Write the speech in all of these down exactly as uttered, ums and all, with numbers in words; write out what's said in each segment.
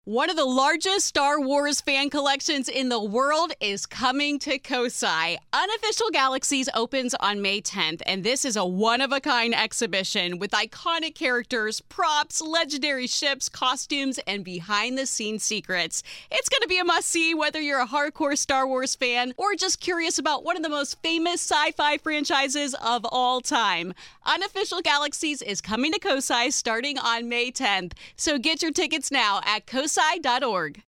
One of the largest Star Wars fan collections in the world is coming to Kosai. Unofficial Galaxies opens on May tenth, and this is a one-of-a-kind exhibition with iconic characters, props, legendary ships, costumes, and behind-the-scenes secrets. It's going to be a must-see whether you're a hardcore Star Wars fan or just curious about one of the most famous sci-fi franchises of all time. Unofficial Galaxies is coming to Kosai starting on May tenth, so get your tickets now at kosai dot org.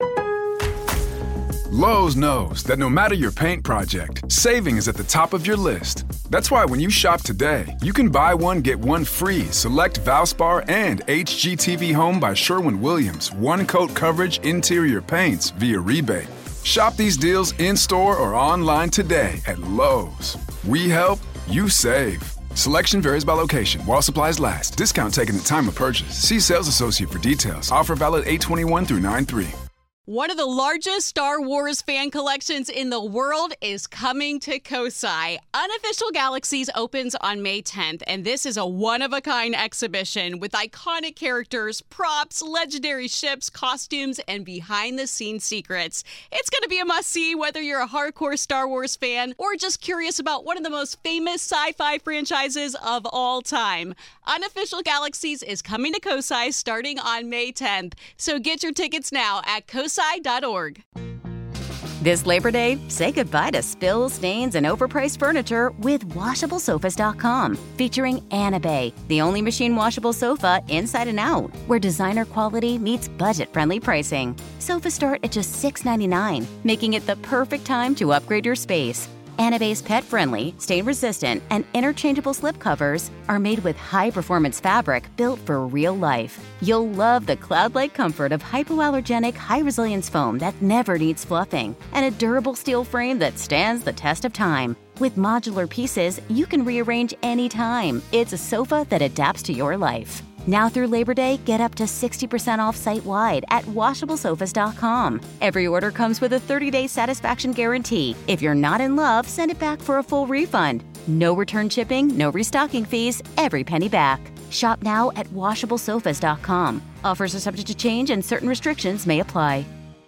Lowe's knows that no matter your paint project, saving is at the top of your list. That's why when you shop today, you can buy one, get one free select Valspar and H G T V Home by Sherwin-Williams one-coat coverage interior paints via rebate. Shop these deals in-store or online today at Lowe's. We help, you save. Selection varies by location. While supplies last. Discount taken at time of purchase. See sales associate for details. Offer valid eight twenty-one through nine three. One of the largest Star Wars fan collections in the world is coming to Kosai. Unofficial Galaxies opens on May tenth, and this is a one-of-a-kind exhibition with iconic characters, props, legendary ships, costumes, and behind-the-scenes secrets. It's going to be a must-see whether you're a hardcore Star Wars fan or just curious about one of the most famous sci-fi franchises of all time. Unofficial Galaxies is coming to Kosai starting on May tenth, so get your tickets now at kosai dot org. This Labor Day, say goodbye to spills, stains, and overpriced furniture with washable sofas dot com. Featuring Anabay, the only machine washable sofa inside and out, where designer quality meets budget-friendly pricing. Sofas start at just six ninety-nine, making it the perfect time to upgrade your space. Anabay's pet-friendly, stain-resistant, and interchangeable slipcovers are made with high-performance fabric built for real life. You'll love the cloud-like comfort of hypoallergenic, high-resilience foam that never needs fluffing, and a durable steel frame that stands the test of time. With modular pieces, you can rearrange anytime. It's a sofa that adapts to your life. Now through Labor Day, get up to sixty percent off site-wide at washable sofas dot com. Every order comes with a thirty-day satisfaction guarantee. If you're not in love, send it back for a full refund. No return shipping, no restocking fees, every penny back. Shop now at washable sofas dot com. Offers are subject to change and certain restrictions may apply.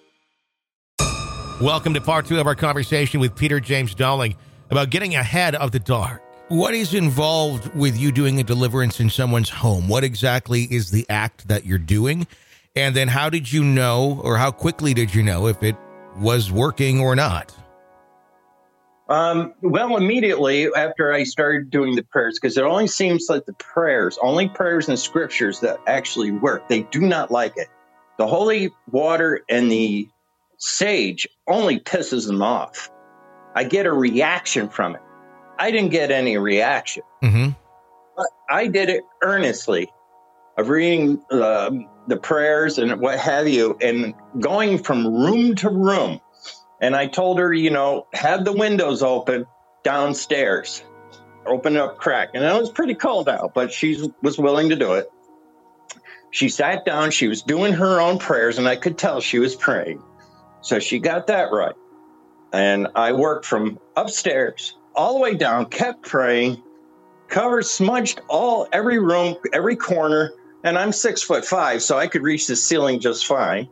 Welcome to part two of our conversation with Peter James Dowling about getting ahead of the dark. What is involved with you doing a deliverance in someone's home? What exactly is the act that you're doing? And then how did you know, or how quickly did you know if it was working or not? Um, well, immediately after I started doing the prayers, because it only seems like the prayers, only prayers and scriptures that actually work. They do not like it. The holy water and the sage only pisses them off. I get a reaction from it. I didn't get any reaction. Mm-hmm. But I did it earnestly, of reading uh, the prayers and what have you, and going from room to room. And I told her, you know, have the windows open downstairs, open up crack. And it was pretty cold out, but she was willing to do it. She sat down, she was doing her own prayers, and I could tell she was praying. So she got that right. And I worked from upstairs all the way down, kept praying, covered, smudged all, every room, every corner. And I'm six foot five, so I could reach the ceiling just fine.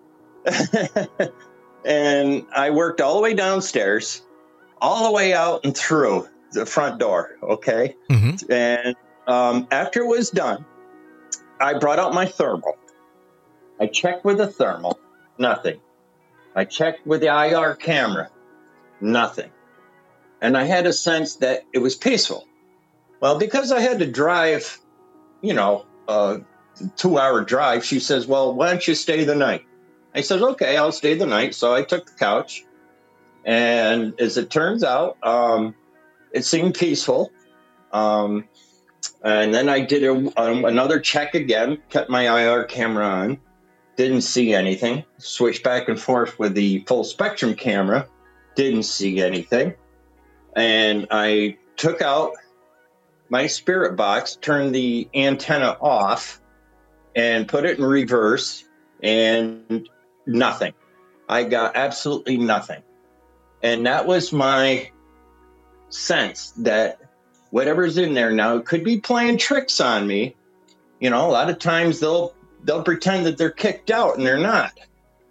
And I worked all the way downstairs, all the way out and through the front door. Okay. Mm-hmm. And um, after it was done, I brought out my thermal. I checked with the thermal, nothing. I checked with the I R camera, nothing. And I had a sense that it was peaceful. Well, because I had to drive, you know, a two-hour drive, she says, well, why don't you stay the night? I said, okay, I'll stay the night. So I took the couch. And as it turns out, um, it seemed peaceful. Um, and then I did a, um, another check again, kept my I R camera on, didn't see anything. Switched back and forth with the full spectrum camera, didn't see anything. And I took out my spirit box, turned the antenna off, and put it in reverse, and nothing. I got absolutely nothing. And that was my sense that whatever's in there now could be playing tricks on me. You know, a lot of times they'll they'll pretend that they're kicked out, and they're not.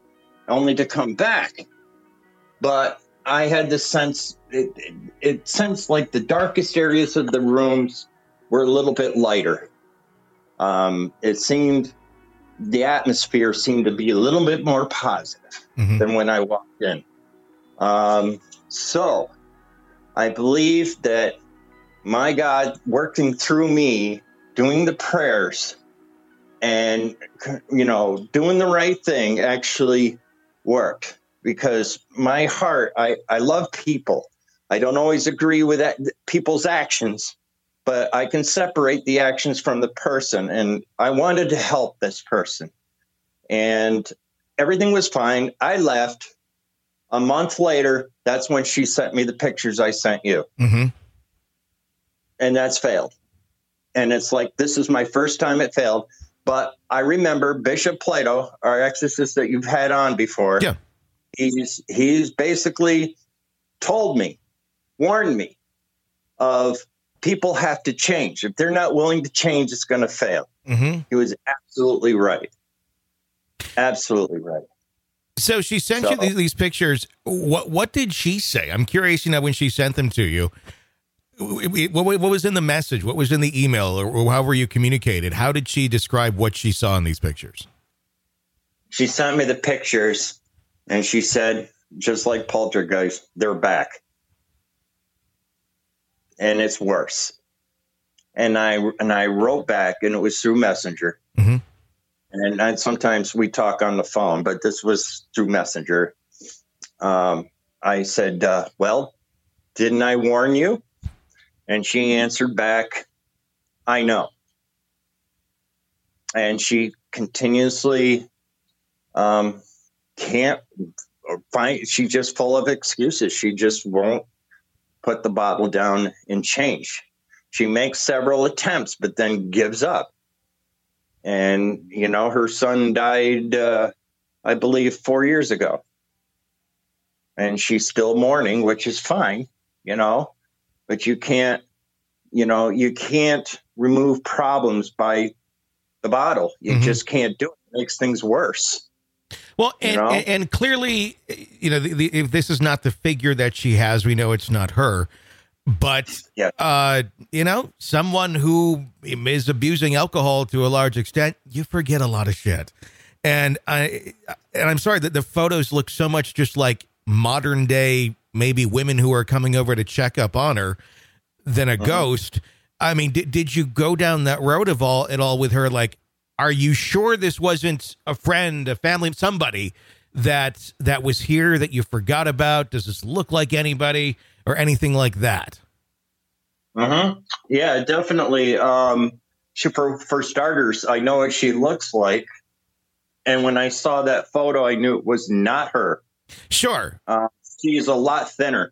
only to come back. But I had the sense, it, it, it sensed like the darkest areas of the rooms were a little bit lighter. Um, it seemed, the atmosphere seemed to be a little bit more positive mm-hmm. than when I walked in. Um, so I believe that my God working through me, doing the prayers and, you know, doing the right thing actually worked, because my heart, I, I love people. I don't always agree with that, people's actions, but I can separate the actions from the person. And I wanted to help this person. And everything was fine. I left. A month later, that's when she sent me the pictures I sent you. Mm-hmm. And that's failed. And it's like, this is my first time it failed. But I remember Bishop Plato, our exorcist that you've had on before. Yeah. He's, he's basically told me, warned me of people have to change. If they're not willing to change, it's going to fail. Mm-hmm. He was absolutely right. Absolutely right. So she sent so, you these, these pictures. What what did she say? I'm curious, you know, when she sent them to you, what, what was in the message? What was in the email, or however you communicated? How did she describe what she saw in these pictures? She sent me the pictures, and she said, just like Poltergeist, they're back. And it's worse. And I and I wrote back, and it was through Messenger. Mm-hmm. And I, sometimes we talk on the phone, but this was through Messenger. Um, I said, uh, well, didn't I warn you? And she answered back, I know. And she continuously um, can't find, she's just full of excuses. She just won't put the bottle down and change. She makes several attempts, but then gives up. And, you know, her son died, uh, I believe, four years ago. And she's still mourning, which is fine, you know, but you can't, you know, you can't remove problems by the bottle. You mm-hmm. just can't do it. It makes things worse. Well, and, you know? and, and clearly, you know, the, the, if this is not the figure that she has, we know it's not her. But, yeah. uh, you know, someone who is abusing alcohol to a large extent, you forget a lot of shit. And I, and I'm sorry that the photos look so much just like modern day, maybe women who are coming over to check up on her than a uh-huh. ghost. I mean, did, did you go down that road of all at all with her? Like, are you sure this wasn't a friend, a family, somebody that, that was here that you forgot about? Does this look like anybody? Or anything like that? Uh-huh. Yeah, definitely. Um, she, for, for starters, I know what she looks like. And when I saw that photo, I knew it was not her. Sure. Uh, she's a lot thinner.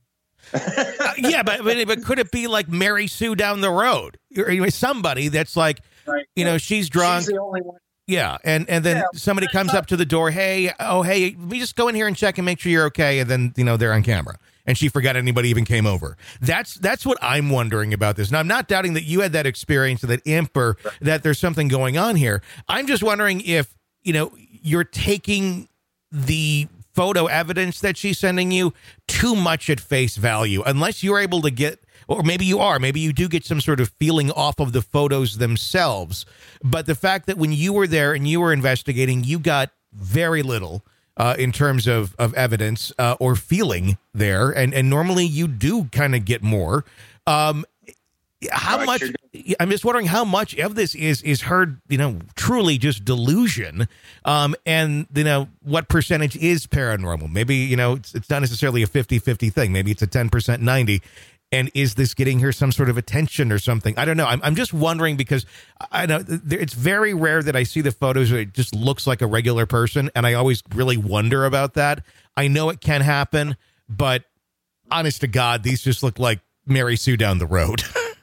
uh, yeah, but, but but could it be like Mary Sue down the road? Or somebody that's like, right. you know, she's drunk. She's the only one. Yeah, and, and then yeah. somebody comes up to the door, hey, oh, hey, let me just go in here and check and make sure you're okay. And then, you know, they're on camera. And she forgot anybody even came over. That's that's what I'm wondering about this. Now, I'm not doubting that you had that experience, that imp, or that there's something going on here. I'm just wondering if, you know, you're taking the photo evidence that she's sending you too much at face value, unless you're able to get, or maybe you are, maybe you do get some sort of feeling off of the photos themselves. But the fact that when you were there and you were investigating, you got very little Uh, in terms of, of evidence uh, or feeling there. And, and normally you do kind of get more. Um, how much, I'm just wondering how much of this is, is her, you know, truly just delusion. Um, and, you know, what percentage is paranormal? Maybe, you know, it's, it's not necessarily a fifty-fifty thing. Maybe it's a ten percent, ninety. And is this getting her some sort of attention or something? I don't know. I'm, I'm just wondering, because I know it's very rare that I see the photos where it just looks like a regular person. And I always really wonder about that. I know it can happen, but honest to God, these just look like Mary Sue down the road.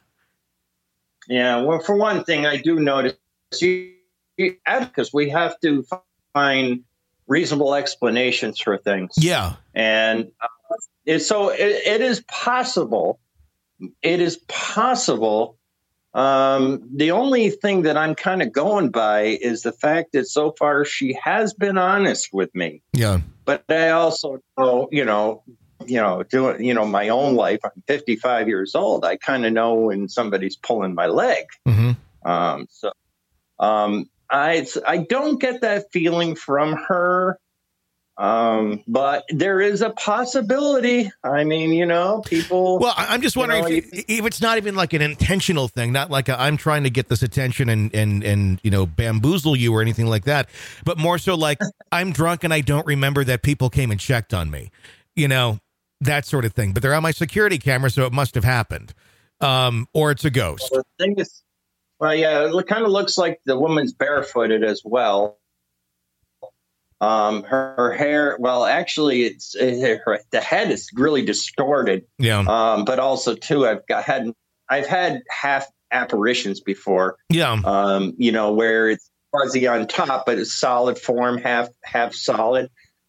Yeah. Well, for one thing, I do notice you, because we have to find reasonable explanations for things. Yeah. And uh, it, so it, it is possible, it is possible Um, the only thing that I'm kind of going by is the fact that so far she has been honest with me. Yeah. But I also know, you know, you know, doing, you know, my own life. I'm fifty-five years old. I kind of know when somebody's pulling my leg. Mm-hmm. Um, so um, I, I don't get that feeling from her. Um, but there is a possibility. I mean, you know, people. Well, I'm just wondering you know, if, if it's not even like an intentional thing, not like i I'm trying to get this attention and, and, and, you know, bamboozle you or anything like that, but more so like I'm drunk and I don't remember that people came and checked on me, you know, that sort of thing. But they're on my security camera, so it must have happened. Um, or it's a ghost. Well, the thing is, well, yeah, it kind of looks like the woman's barefooted as well. Um, her, her hair, well, actually, it's it, her, the head is really distorted. Yeah. Um, but also too, I've got had I've had half apparitions before. Yeah. Um, you know, where it's fuzzy on top, but it's solid form, half half solid.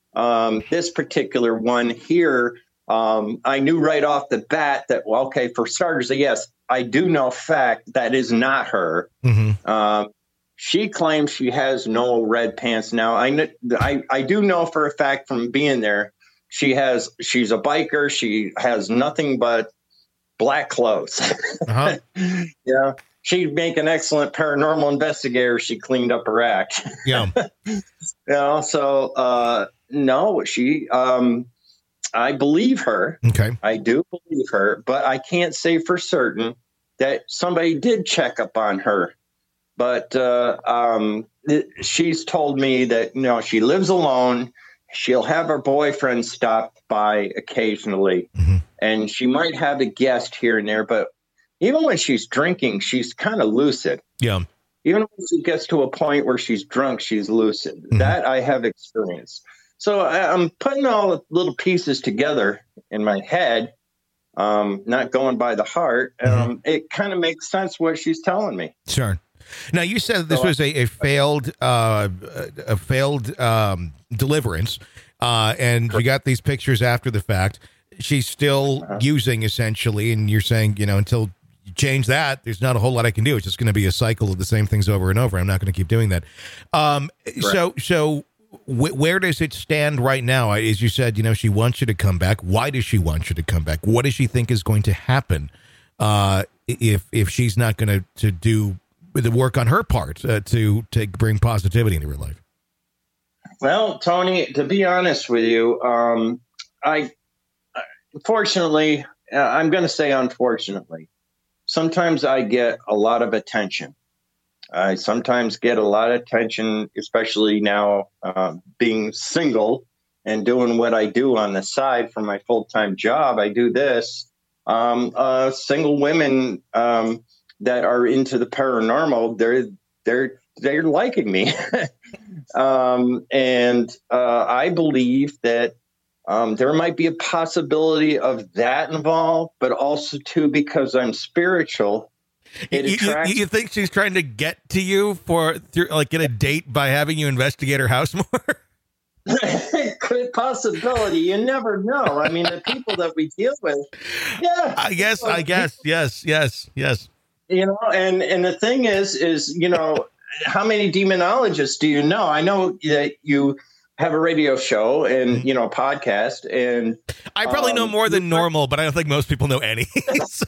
Um, this particular one here, um, I knew right off the bat that, well, okay, for starters, yes, I do know fact that is not her. Mm-hmm. Um, She claims she has no red pants. Now, I, I I do know for a fact from being there, she has she's a biker. She has nothing but black clothes. Uh-huh. Yeah, she'd make an excellent paranormal investigator. She cleaned up her act. Yeah. You know, so uh, no, she. Um, I believe her. Okay. I do believe her, but I can't say for certain that somebody did check up on her. But uh, um, th- she's told me that, you know, she lives alone. She'll have her boyfriend stop by occasionally, mm-hmm. and she might have a guest here and there. But even when she's drinking, she's kind of lucid. Yeah. Even when she gets to a point where she's drunk, she's lucid. Mm-hmm. That I have experienced. So I, I'm putting all the little pieces together in my head, um, not going by the heart. Mm-hmm. Um, it kind of makes sense what she's telling me. Sure. Now, you said this was a, a failed uh, a failed um, deliverance, uh, and you got these pictures after the fact. She's still uh-huh. using, essentially, and you're saying, you know, until you change that, there's not a whole lot I can do. It's just going to be a cycle of the same things over and over. I'm not going to keep doing that. Um, so, so w- where does it stand right now? As you said, you know, she wants you to come back. Why does she want you to come back? What does she think is going to happen uh, if if she's not going to to do the work on her part uh, to to bring positivity into her life? Well, Tony, to be honest with you, um, I unfortunately, uh, I'm going to say unfortunately, sometimes I get a lot of attention. I sometimes get a lot of attention, especially now uh, being single and doing what I do on the side for my full-time job. I do this. Um, uh, single women um, that are into the paranormal, they're they're they're liking me, um, and uh, I believe that um, there might be a possibility of that involved, but also too because I'm spiritual. It you, attracts- you, you think she's trying to get to you for through, like get a date by having you investigate her house more? Good possibility. You never know. I mean, the people that we deal with. Yeah, I guess. I guess. Yes. Yes. Yes. You know, and and the thing is, is you know, how many demonologists do you know? I know that you have a radio show and you know, podcast, and I probably um, know more than normal, but I don't think most people know any. So.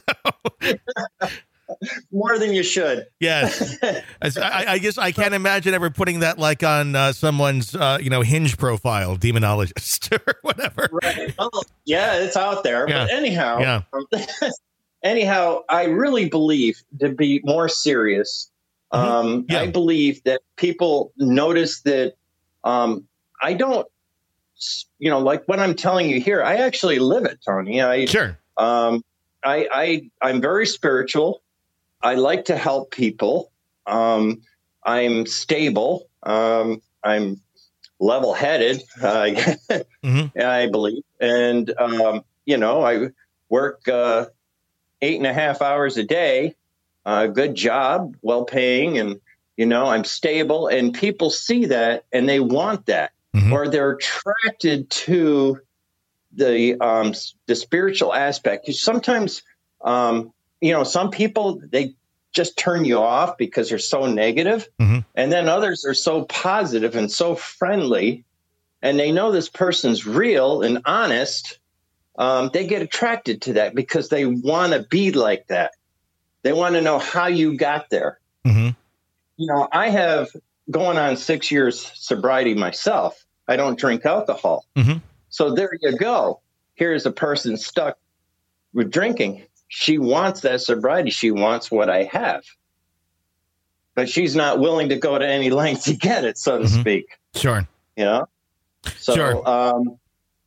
More than you should. Yes. I, I guess I can't imagine ever putting that like on uh, someone's, uh, you know, Hinge profile, demonologist or whatever. Right. Well, yeah, it's out there. Yeah. But anyhow, yeah. anyhow, I really believe, to be more serious, um, yeah. I believe that people notice that um, I don't, you know, like what I'm telling you here, I actually live it, Tony. I, sure. Um, I, I, I'm very spiritual. I like to help people. Um, I'm stable. Um, I'm level-headed, uh, mm-hmm. I believe. And, um, you know, I work uh, eight and a half hours a day, a uh, good job, well-paying, and, you know, I'm stable. And people see that, and they want that, mm-hmm. or they're attracted to the um, the spiritual aspect. Sometimes, um, you know, some people, they just turn you off because they're so negative. Mm-hmm. And then others are so positive and so friendly, and they know this person's real and honest. Um, they get attracted to that because they want to be like that. They want to know how you got there. Mm-hmm. You know, I have going on six years sobriety myself. I don't drink alcohol. Mm-hmm. So there you go. Here's a person stuck with drinking. She wants that sobriety. She wants what I have. But she's not willing to go to any length to get it, so to mm-hmm. speak. Sure. You know? So, sure. Um,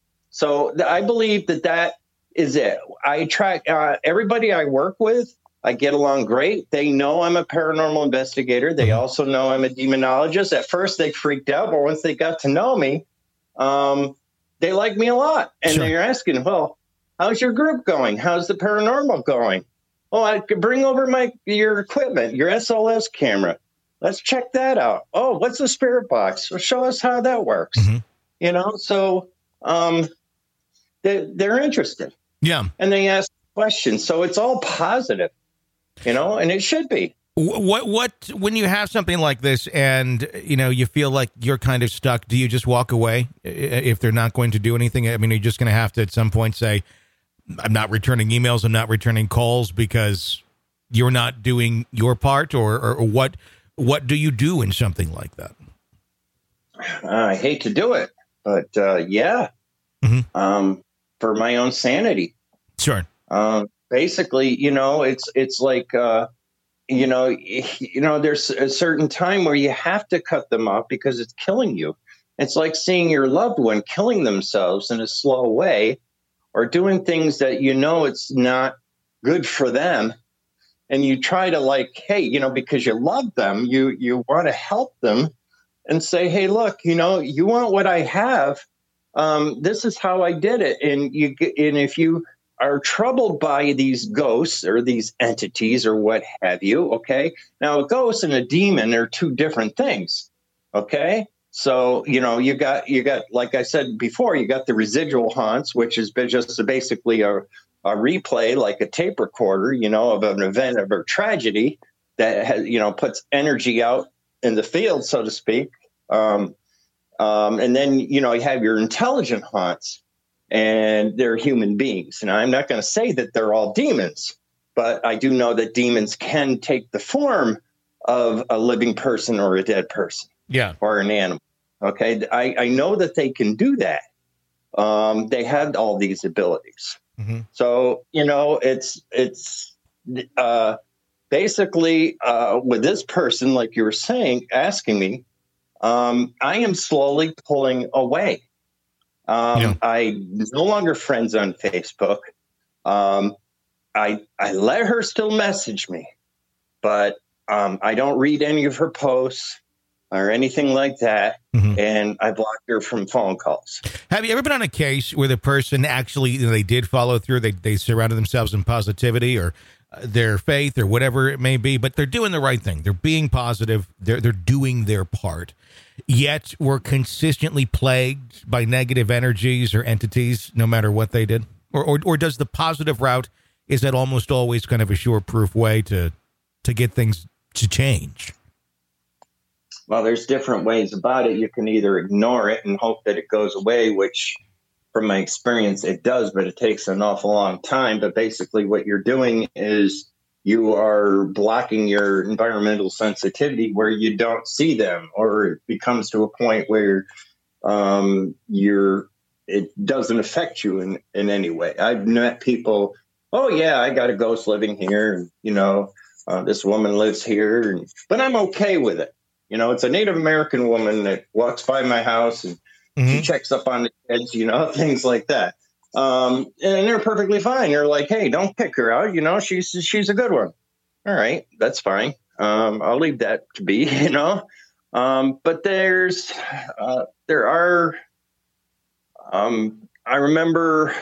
so th- I believe that that is it. I track uh, everybody I work with. I get along great. They know I'm a paranormal investigator. They mm-hmm. also know I'm a demonologist. At first, they freaked out, but once they got to know me, um, they like me a lot. And sure. they're asking, well, how's your group going? How's the paranormal going? Oh, I could bring over my your equipment, your S L S camera. Let's check that out. Oh, what's the spirit box? Well, show us how that works. Mm-hmm. You know, so um, they, they're interested. Yeah. And they ask questions. So it's all positive, you know, and it should be. What, what, when you have something like this and, you know, you feel like you're kind of stuck, do you just walk away if they're not going to do anything? I mean, are you just going to have to at some point say, I'm not returning emails, I'm not returning calls because you're not doing your part, or, or, or what, what do you do in something like that? Uh, I hate to do it, but uh, yeah, mm-hmm. um, for my own sanity. Sure. Um, basically, you know, it's, it's like, uh, you know, you know, there's a certain time where you have to cut them off because it's killing you. It's like seeing your loved one killing themselves in a slow way, or doing things that, you know, it's not good for them. And you try to like, hey, you know, because you love them, you, you want to help them and say, hey, look, you know, you want what I have. Um, this is how I did it. And you, and if you are troubled by these ghosts or these entities or what have you, okay, now a ghost and a demon are two different things. Okay. So, you know, you got, you got, like I said before, you got the residual haunts, which is just basically a, a replay, like a tape recorder, you know, of an event of a tragedy that has, you know, puts energy out in the field, so to speak. Um, um, and then, you know, you have your intelligent haunts, and they're human beings. And I'm not going to say that they're all demons, but I do know that demons can take the form of a living person or a dead person. Yeah. Or an animal. Okay. I, I know that they can do that. Um, they have all these abilities. Mm-hmm. So, you know, it's, it's, uh, basically, uh, with this person, like you were saying, asking me, um, I am slowly pulling away. Um, yeah. I'm no longer friends on Facebook. Um, I, I let her still message me, but, um, I don't read any of her posts or anything like that. Mm-hmm. And I blocked her from phone calls. Have you ever been on a case where the person actually, you know, they did follow through, they they surrounded themselves in positivity or uh, their faith or whatever it may be, but they're doing the right thing. They're being positive. They're, they're doing their part. Yet we're consistently plagued by negative energies or entities, no matter what they did? Or, or, or does the positive route, is that almost always kind of a sure-proof way to, to get things to change? Well, there's different ways about it. You can either ignore it and hope that it goes away, which from my experience, it does, but it takes an awful long time. But basically what you're doing is you are blocking your environmental sensitivity where you don't see them, or it becomes to a point where um, you're, it doesn't affect you in, in any way. I've met people, oh yeah, I got a ghost living here. And, you know, uh, this woman lives here, and, but I'm okay with it. You know, it's a Native American woman that walks by my house and mm-hmm. she checks up on the kids, you know, things like that. Um, and they're perfectly fine. They're like, hey, don't pick her out. You know, she's she's a good one. All right, that's fine. Um, I'll leave that to be, you know. Um, but there's uh, there are um, I remember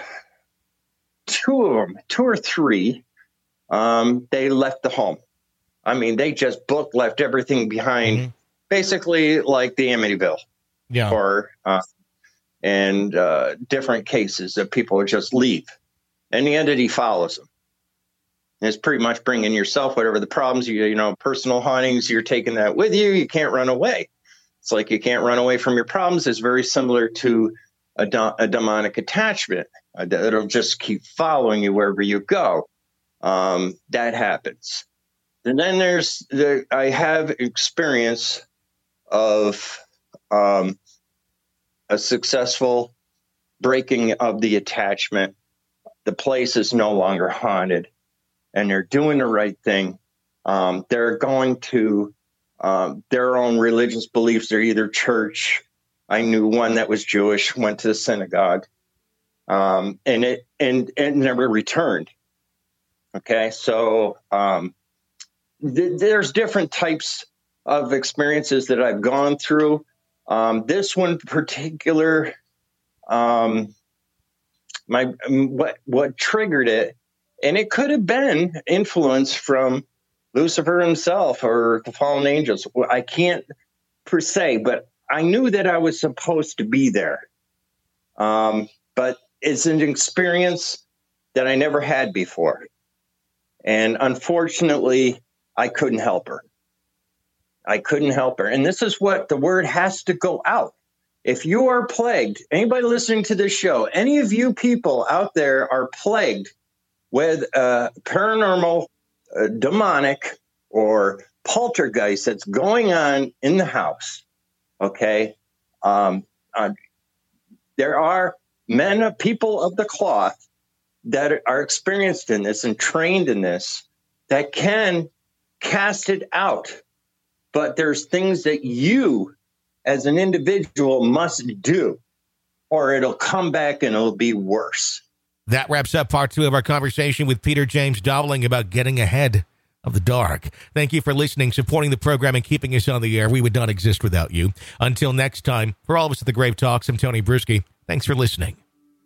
two of them, two or three. Um, they left the home. I mean, they just book left everything behind. Mm-hmm. Basically like the Amityville, yeah, or uh, and uh, different cases that people just leave, and the entity follows them. It's pretty much bringing yourself, whatever the problems, you, you know, personal hauntings, you're taking that with you. You can't run away. It's like you can't run away from your problems. It's very similar to a, do- a demonic attachment. Uh, it'll just keep following you wherever you go. Um, that happens. And then there's the, I have experience of um, a successful breaking of the attachment. The place is no longer haunted. And they're doing the right thing. Um, they're going to um, their own religious beliefs. They're either church. I knew one that was Jewish, went to the synagogue, um, and it and and never returned. Okay, so um, th- there's different types of experiences that I've gone through. Um, this one particular, um, my what what triggered it. And it could have been influence from Lucifer himself or the fallen angels. I can't per se, but I knew that I was supposed to be there. Um, but it's an experience that I never had before. And unfortunately, I couldn't help her. I couldn't help her. And this is what the word has to go out. If you are plagued, anybody listening to this show, any of you people out there are plagued with uh, paranormal, uh, demonic, or poltergeist that's going on in the house, okay? Um, uh, there are men, uh, people of the cloth that are experienced in this and trained in this that can cast it out. But there's things that you, as an individual, must do, or it'll come back and it'll be worse. That wraps up part two of our conversation with Peter James Dowling about getting ahead of the dark. Thank you for listening, supporting the program, and keeping us on the air. We would not exist without you. Until next time, for all of us at the Grave Talks, I'm Tony Bruschi. Thanks for listening.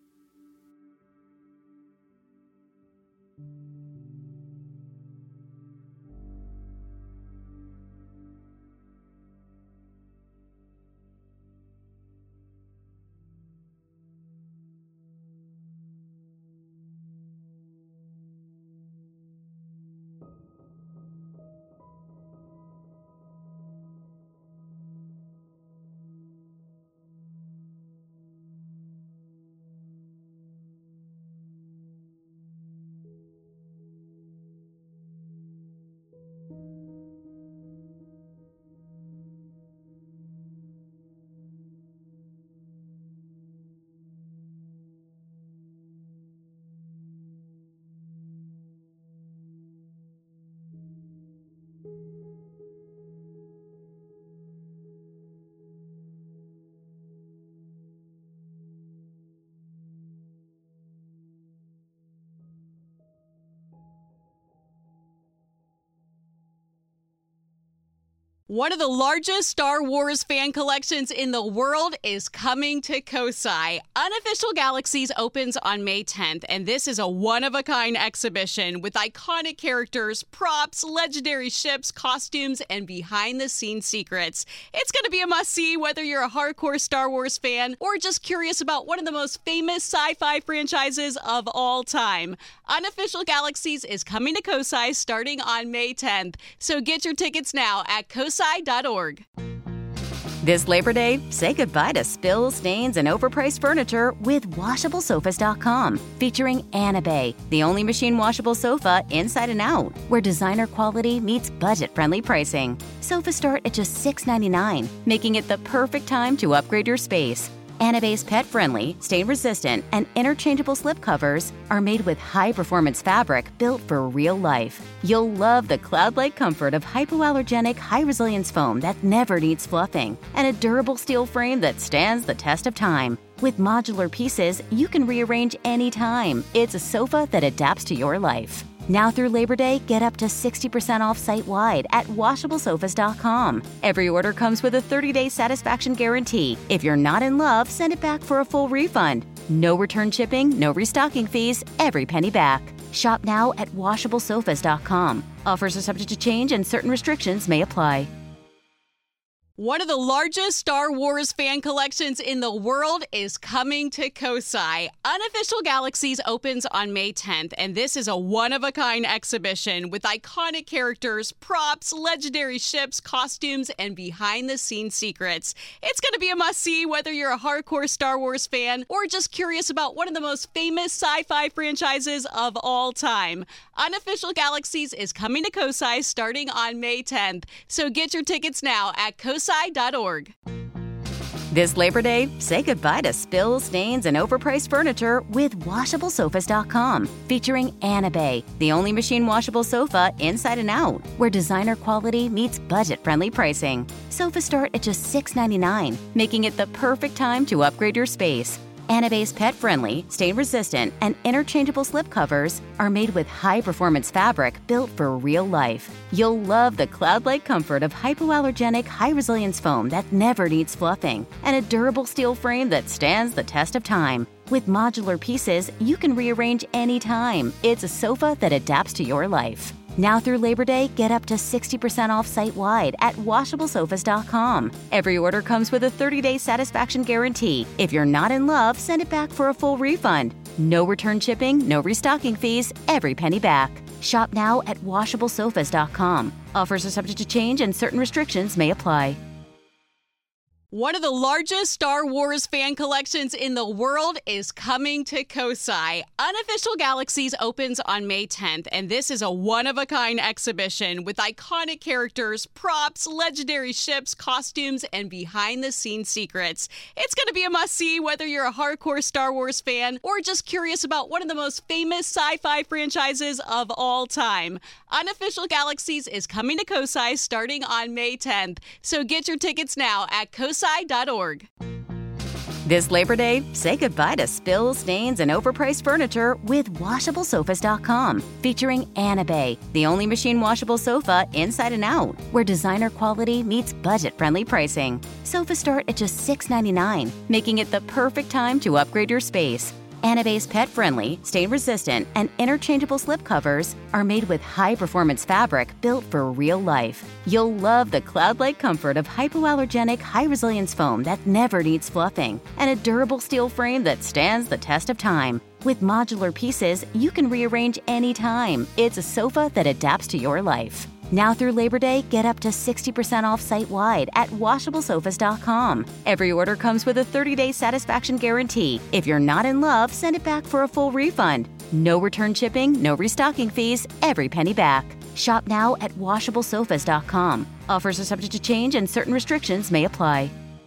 One of the largest Star Wars fan collections in the world is coming to Kosai. Unofficial Galaxies opens on May tenth, and this is a one-of-a-kind exhibition with iconic characters, props, legendary ships, costumes, and behind-the-scenes secrets. It's going to be a must-see whether you're a hardcore Star Wars fan or just curious about one of the most famous sci-fi franchises of all time. Unofficial Galaxies is coming to Kosai starting on May tenth, so get your tickets now at kosai dot org. This Labor Day, say goodbye to spills, stains, and overpriced furniture with washable sofas dot com. Featuring Anabay, the only machine washable sofa inside and out, where designer quality meets budget-friendly pricing. Sofas start at just six ninety-nine, making it the perfect time to upgrade your space. Anabay's pet-friendly, stain-resistant, and interchangeable slipcovers are made with high-performance fabric built for real life. You'll love the cloud-like comfort of hypoallergenic, high-resilience foam that never needs fluffing, and a durable steel frame that stands the test of time. With modular pieces, you can rearrange anytime. It's a sofa that adapts to your life. Now through Labor Day, get up to sixty percent off site-wide at washable sofas dot com. Every order comes with a thirty-day satisfaction guarantee. If you're not in love, send it back for a full refund. No return shipping, no restocking fees, every penny back. Shop now at washable sofas dot com. Offers are subject to change and certain restrictions may apply. One of the largest Star Wars fan collections in the world is coming to Kosai. Unofficial Galaxies opens on May tenth, and this is a one-of-a-kind exhibition with iconic characters, props, legendary ships, costumes, and behind-the-scenes secrets. It's going to be a must-see whether you're a hardcore Star Wars fan or just curious about one of the most famous sci-fi franchises of all time. Unofficial Galaxies is coming to Kosai starting on May tenth, so get your tickets now at kosai dot org. This Labor Day, say goodbye to spills, stains, and overpriced furniture with washable sofas dot com, featuring Anabay, the only machine washable sofa inside and out, where designer quality meets budget-friendly pricing. Sofas start at just six ninety-nine, making it the perfect time to upgrade your space. Anabay's pet-friendly, stain-resistant, and interchangeable slipcovers are made with high-performance fabric built for real life. You'll love the cloud-like comfort of hypoallergenic, high-resilience foam that never needs fluffing, and a durable steel frame that stands the test of time. With modular pieces, you can rearrange anytime. It's a sofa that adapts to your life. Now through Labor Day, get up to sixty percent off site-wide at washable sofas dot com. Every order comes with a thirty-day satisfaction guarantee. If you're not in love, send it back for a full refund. No return shipping, no restocking fees, every penny back. Shop now at washable sofas dot com. Offers are subject to change and certain restrictions may apply. One of the largest Star Wars fan collections in the world is coming to Kosai. Unofficial Galaxies opens on May tenth, and this is a one-of-a-kind exhibition with iconic characters, props, legendary ships, costumes, and behind-the-scenes secrets. It's going to be a must-see whether you're a hardcore Star Wars fan or just curious about one of the most famous sci-fi franchises of all time. Unofficial Galaxies is coming to Kosai starting on May tenth, so get your tickets now at kosai dot org. This Labor Day, say goodbye to spills, stains, and overpriced furniture with washable sofas dot com, featuring Anabay, the only machine washable sofa inside and out, where designer quality meets budget-friendly pricing. Sofas start at just six ninety-nine, making it the perfect time to upgrade your space. Anabay's pet-friendly, stain-resistant, and interchangeable slipcovers are made with high-performance fabric built for real life. You'll love the cloud-like comfort of hypoallergenic, high-resilience foam that never needs fluffing, and a durable steel frame that stands the test of time. With modular pieces, you can rearrange anytime. It's a sofa that adapts to your life. Now through Labor Day, get up to sixty percent off site-wide at washable sofas dot com. Every order comes with a thirty-day satisfaction guarantee. If you're not in love, send it back for a full refund. No return shipping, no restocking fees, every penny back. Shop now at washable sofas dot com. Offers are subject to change and certain restrictions may apply.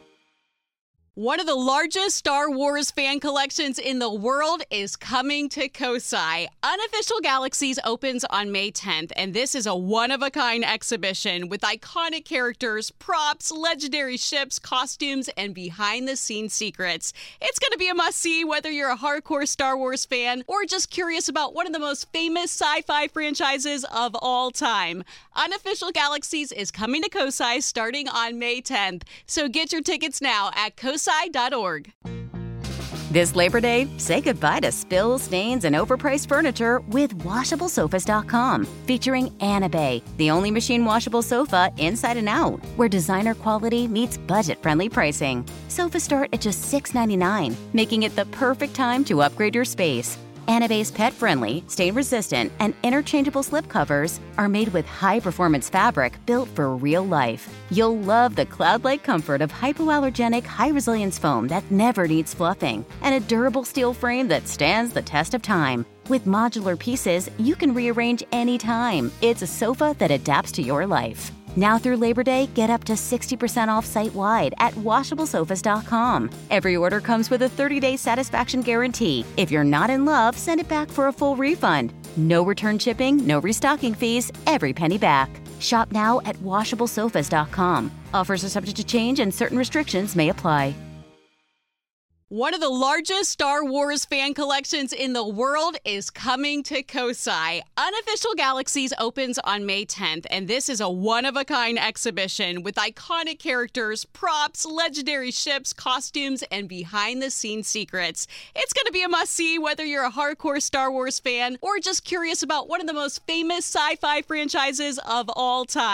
One of the largest Star Wars fan collections in the world is coming to Kosai. Unofficial Galaxies opens on May tenth, and this is a one-of-a-kind exhibition with iconic characters, props, legendary ships, costumes, and behind-the-scenes secrets. It's going to be a must-see whether you're a hardcore Star Wars fan or just curious about one of the most famous sci-fi franchises of all time. Unofficial Galaxies is coming to Kosai starting on May tenth, so get your tickets now at kosai dot org. This Labor Day, say goodbye to spills, stains, and overpriced furniture with washable sofas dot com, featuring Anabay, the only machine washable sofa inside and out, where designer quality meets budget-friendly pricing. Sofas start at just six ninety-nine, making it the perfect time to upgrade your space. Anabay's pet-friendly, stain-resistant, and interchangeable slipcovers are made with high-performance fabric built for real life. You'll love the cloud-like comfort of hypoallergenic, high-resilience foam that never needs fluffing, and a durable steel frame that stands the test of time. With modular pieces, you can rearrange anytime. It's a sofa that adapts to your life. Now through Labor Day, get up to sixty percent off site-wide at washable sofas dot com. Every order comes with a thirty-day satisfaction guarantee. If you're not in love, send it back for a full refund. No return shipping, no restocking fees, every penny back. Shop now at washable sofas dot com. Offers are subject to change and certain restrictions may apply. One of the largest Star Wars fan collections in the world is coming to Kosai. Unofficial Galaxies opens on May tenth, and this is a one-of-a-kind exhibition with iconic characters, props, legendary ships, costumes, and behind-the-scenes secrets. It's going to be a must-see whether you're a hardcore Star Wars fan or just curious about one of the most famous sci-fi franchises of all time.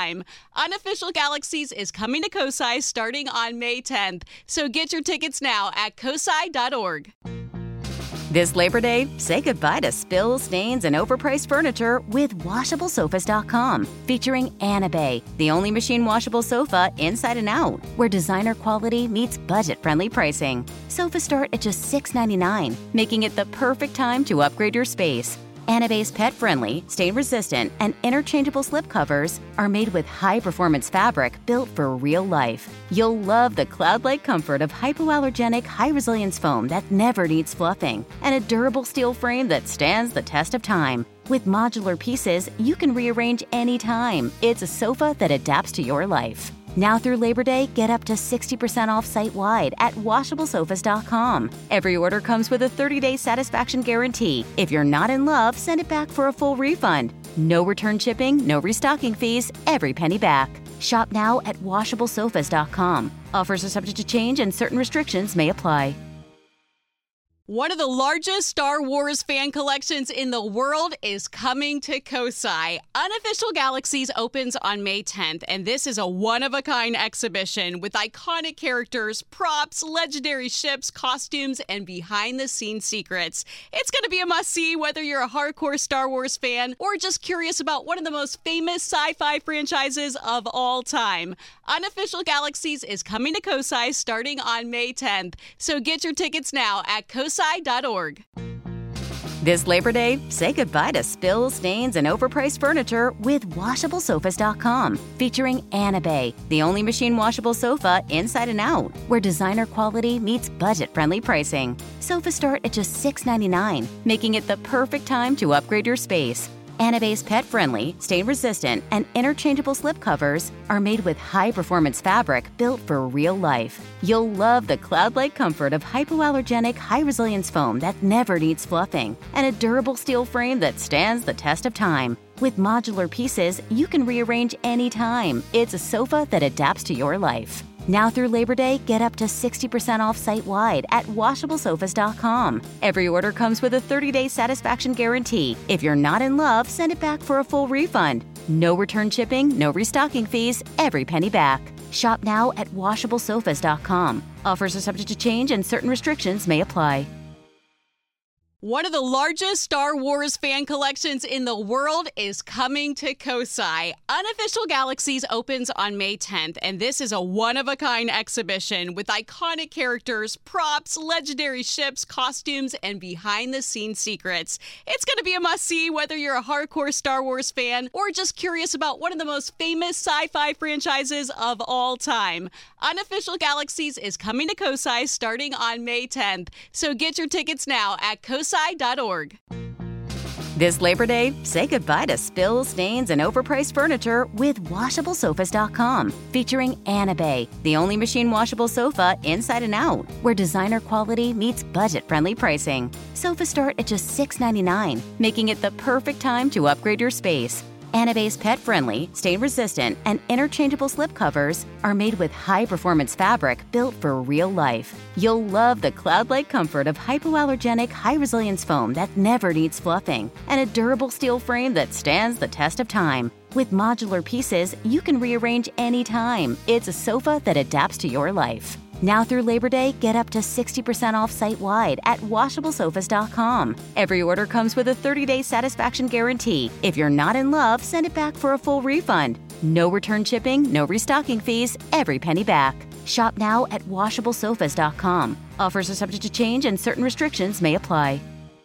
Unofficial Galaxies is coming to Kosai starting on May tenth, so get your tickets now at kosai dot org. This Labor Day, say goodbye to spills, stains, and overpriced furniture with washable sofas dot com, featuring Anabay, the only machine washable sofa inside and out, where designer quality meets budget-friendly pricing. Sofas start at just six ninety-nine, making it the perfect time to upgrade your space. Anabay's pet-friendly, stain-resistant, and interchangeable slipcovers are made with high-performance fabric built for real life. You'll love the cloud-like comfort of hypoallergenic, high-resilience foam that never needs fluffing, and a durable steel frame that stands the test of time. With modular pieces, you can rearrange anytime. It's a sofa that adapts to your life. Now through Labor Day, get up to sixty percent off site-wide at washable sofas dot com. Every order comes with a thirty-day satisfaction guarantee. If you're not in love, send it back for a full refund. No return shipping, no restocking fees, every penny back. Shop now at washable sofas dot com. Offers are subject to change and certain restrictions may apply. One of the largest Star Wars fan collections in the world is coming to Kosai. Unofficial Galaxies opens on May tenth, and this is a one-of-a-kind exhibition with iconic characters, props, legendary ships, costumes, and behind-the-scenes secrets. It's going to be a must-see whether you're a hardcore Star Wars fan or just curious about one of the most famous sci-fi franchises of all time. Unofficial Galaxies is coming to Kosai starting on May tenth, so get your tickets now at kosai dot org. This Labor Day, say goodbye to spills, stains, and overpriced furniture with washable sofas dot com, featuring Anabay, the only machine washable sofa inside and out, where designer quality meets budget-friendly pricing. Sofas start at just six ninety-nine, making it the perfect time to upgrade your space. Anabay's pet-friendly, stain-resistant, and interchangeable slipcovers are made with high-performance fabric built for real life. You'll love the cloud-like comfort of hypoallergenic, high-resilience foam that never needs fluffing, and a durable steel frame that stands the test of time. With modular pieces, you can rearrange anytime. It's a sofa that adapts to your life. Now through Labor Day, get up to sixty percent off site-wide at washable sofas dot com. Every order comes with a thirty-day satisfaction guarantee. If you're not in love, send it back for a full refund. No return shipping, no restocking fees, every penny back. Shop now at washable sofas dot com. Offers are subject to change and certain restrictions may apply. One of the largest Star Wars fan collections in the world is coming to Kosai. Unofficial Galaxies opens on May tenth, and this is a one-of-a-kind exhibition with iconic characters, props, legendary ships, costumes, and behind-the-scenes secrets. It's going to be a must-see whether you're a hardcore Star Wars fan or just curious about one of the most famous sci-fi franchises of all time. Unofficial Galaxies is coming to Kosai starting on May tenth, so get your tickets now at kosai dot org. This Labor Day, say goodbye to spills, stains, and overpriced furniture with washable sofas dot com, featuring Anabay, the only machine washable sofa inside and out, where designer quality meets budget-friendly pricing. Sofas start at just six ninety-nine, making it the perfect time to upgrade your space. Anabay's pet-friendly, stain-resistant, and interchangeable slipcovers are made with high-performance fabric built for real life. You'll love the cloud-like comfort of hypoallergenic, high-resilience foam that never needs fluffing, and a durable steel frame that stands the test of time. With modular pieces, you can rearrange anytime. It's a sofa that adapts to your life. Now through Labor Day, get up to sixty percent off site-wide at washable sofas dot com. Every order comes with a thirty-day satisfaction guarantee. If you're not in love, send it back for a full refund. No return shipping, no restocking fees, every penny back. Shop now at washable sofas dot com. Offers are subject to change and certain restrictions may apply.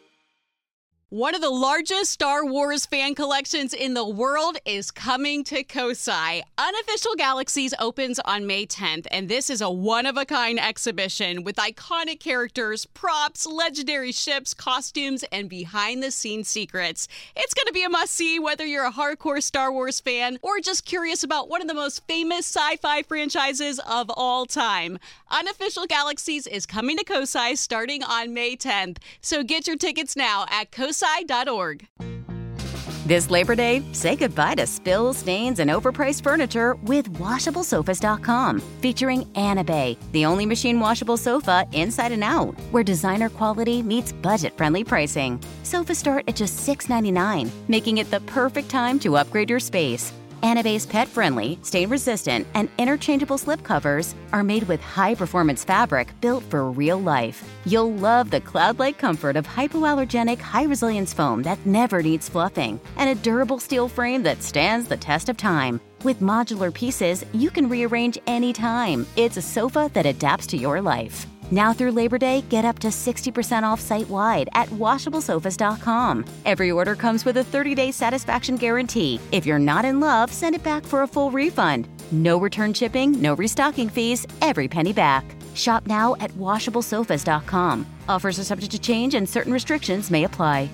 One of the largest Star Wars fan collections in the world is coming to Kosai. Unofficial Galaxies opens on May tenth, and this is a one-of-a-kind exhibition with iconic characters, props, legendary ships, costumes, and behind-the-scenes secrets. It's going to be a must-see whether you're a hardcore Star Wars fan or just curious about one of the most famous sci-fi franchises of all time. Unofficial Galaxies is coming to Kosai starting on May tenth, so get your tickets now at kosai dot org. This Labor Day, say goodbye to spills, stains, and overpriced furniture with washable sofas dot com, featuring Anabay, the only machine washable sofa inside and out, where designer quality meets budget-friendly pricing. Sofas start at just six ninety-nine, making it the perfect time to upgrade your space. Anabase pet-friendly, stain-resistant, and interchangeable slipcovers are made with high-performance fabric built for real life. You'll love the cloud-like comfort of hypoallergenic, high-resilience foam that never needs fluffing, and a durable steel frame that stands the test of time. With modular pieces, you can rearrange anytime. It's a sofa that adapts to your life. Now through Labor Day, get up to sixty percent off site-wide at washable sofas dot com. Every order comes with a thirty-day satisfaction guarantee. If you're not in love, send it back for a full refund. No return shipping, no restocking fees, every penny back. Shop now at washable sofas dot com. Offers are subject to change and certain restrictions may apply.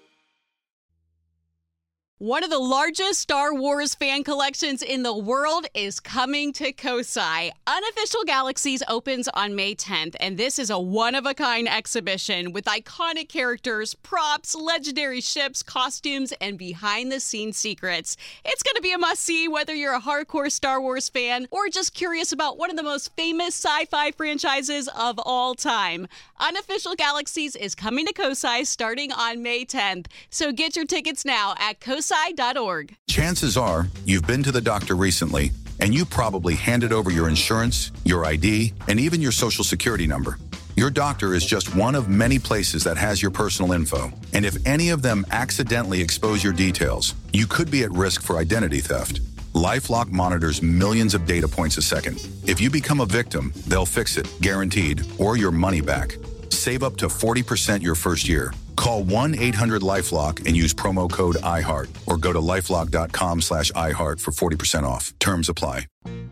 One of the largest Star Wars fan collections in the world is coming to Kosai. Unofficial Galaxies opens on May tenth, and this is a one-of-a-kind exhibition with iconic characters, props, legendary ships, costumes, and behind-the-scenes secrets. It's going to be a must-see whether you're a hardcore Star Wars fan or just curious about one of the most famous sci-fi franchises of all time. Unofficial Galaxies is coming to Kosai starting on May tenth, so get your tickets now at kosai dot org. Chances are you've been to the doctor recently, and you probably handed over your insurance, your I D, and even your social security number. Your doctor is just one of many places that has your personal info, and if any of them accidentally expose your details, you could be at risk for identity theft. LifeLock monitors millions of data points a second. If you become a victim, they'll fix it, guaranteed, or your money back. Save up to forty percent your first year. Call one eight hundred LifeLock and use promo code iHeart or go to lifelock dot com slash iHeart for forty percent off. Terms apply.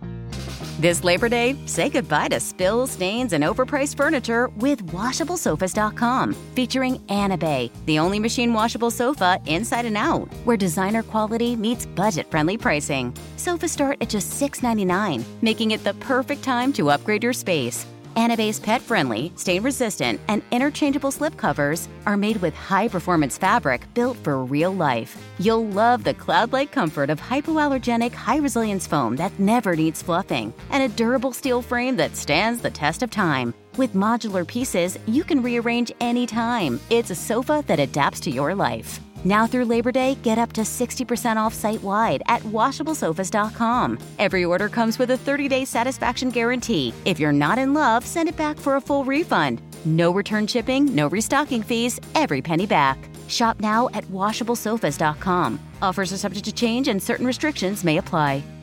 This Labor Day, say goodbye to spills, stains, and overpriced furniture with washable sofas dot com, featuring Anabay, the only machine washable sofa inside and out, where designer quality meets budget-friendly pricing. Sofas start at just six ninety-nine, making it the perfect time to upgrade your space. Anabase pet-friendly, stain-resistant, and interchangeable slipcovers are made with high-performance fabric built for real life. You'll love the cloud-like comfort of hypoallergenic, high-resilience foam that never needs fluffing, and a durable steel frame that stands the test of time. With modular pieces, you can rearrange anytime. It's a sofa that adapts to your life. Now through Labor Day, get up to sixty percent off site-wide at washable sofas dot com. Every order comes with a thirty-day satisfaction guarantee. If you're not in love, send it back for a full refund. No return shipping, no restocking fees, every penny back. Shop now at washable sofas dot com. Offers are subject to change and certain restrictions may apply.